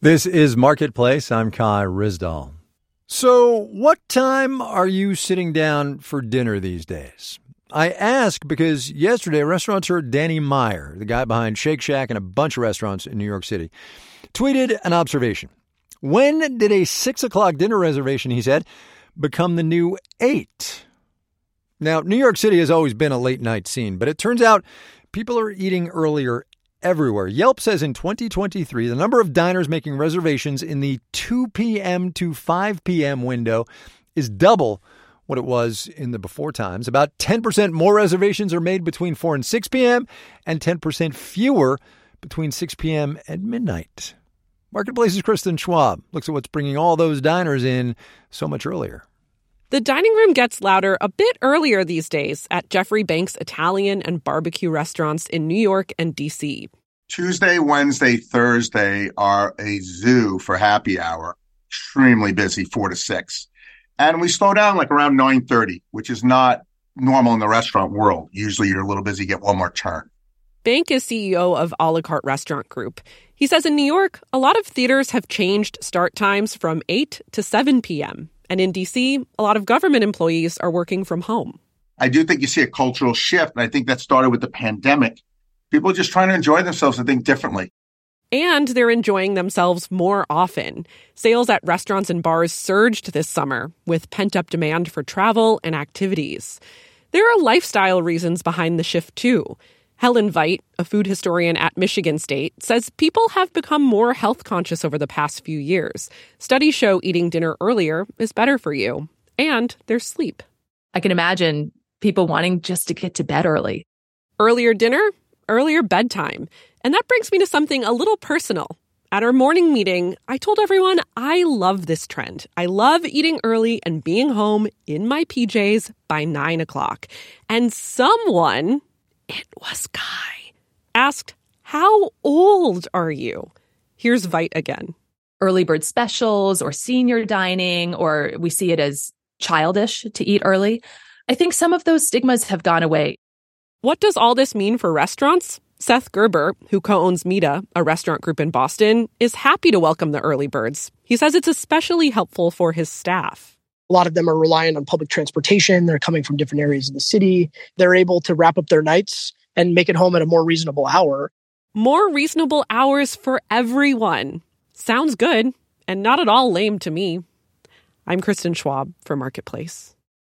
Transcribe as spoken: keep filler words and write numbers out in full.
This is Marketplace. I'm Kai Ryssdal. So, what time are you sitting down for dinner these days? I ask because yesterday, restaurateur Danny Meyer, the guy behind Shake Shack and a bunch of restaurants in New York City, tweeted an observation. When did a six o'clock dinner reservation, he said, become the new eight? Now, New York City has always been a late night scene, but it turns out people are eating earlier everywhere. Yelp says in twenty twenty-three, the number of diners making reservations in the two p.m. to five p.m. window is double what it was in the before times. About ten percent more reservations are made between four and six p.m. and ten percent fewer between six p.m. and midnight. Marketplace's Kristen Schwab looks at what's bringing all those diners in so much earlier. The dining room gets louder a bit earlier these days at Jeffrey Banks Italian and barbecue restaurants in New York and D C. Tuesday, Wednesday, Thursday are a zoo for happy hour. Extremely busy, four to six. And we slow down like around nine thirty, which is not normal in the restaurant world. Usually you're a little busy, get one more turn. Bank is C E O of A La Carte Restaurant Group. He says in New York, a lot of theaters have changed start times from eight to seven p.m. And in D C, a lot of government employees are working from home. I do think you see a cultural shift, and I think that started with the pandemic. People are just trying to enjoy themselves and think differently. And they're enjoying themselves more often. Sales at restaurants and bars surged this summer with pent-up demand for travel and activities. There are lifestyle reasons behind the shift, too. Helen Veit, a food historian at Michigan State, says people have become more health conscious over the past few years. Studies show eating dinner earlier is better for you. And there's sleep. I can imagine people wanting just to get to bed early. Earlier dinner, earlier bedtime. And that brings me to something a little personal. At our morning meeting, I told everyone I love this trend. I love eating early and being home in my P Js by nine o'clock. And someone... It was Kai. Asked, how old are you? Here's Veit again. Early bird specials or senior dining, or we see it as childish to eat early. I think some of those stigmas have gone away. What does all this mean for restaurants? Seth Gerber, who co-owns Mita, a restaurant group in Boston, is happy to welcome the early birds. He says it's especially helpful for his staff. A lot of them are reliant on public transportation. They're coming from different areas of the city. They're able to wrap up their nights and make it home at a more reasonable hour. More reasonable hours for everyone. Sounds good, and not at all lame to me. I'm Kristen Schwab for Marketplace.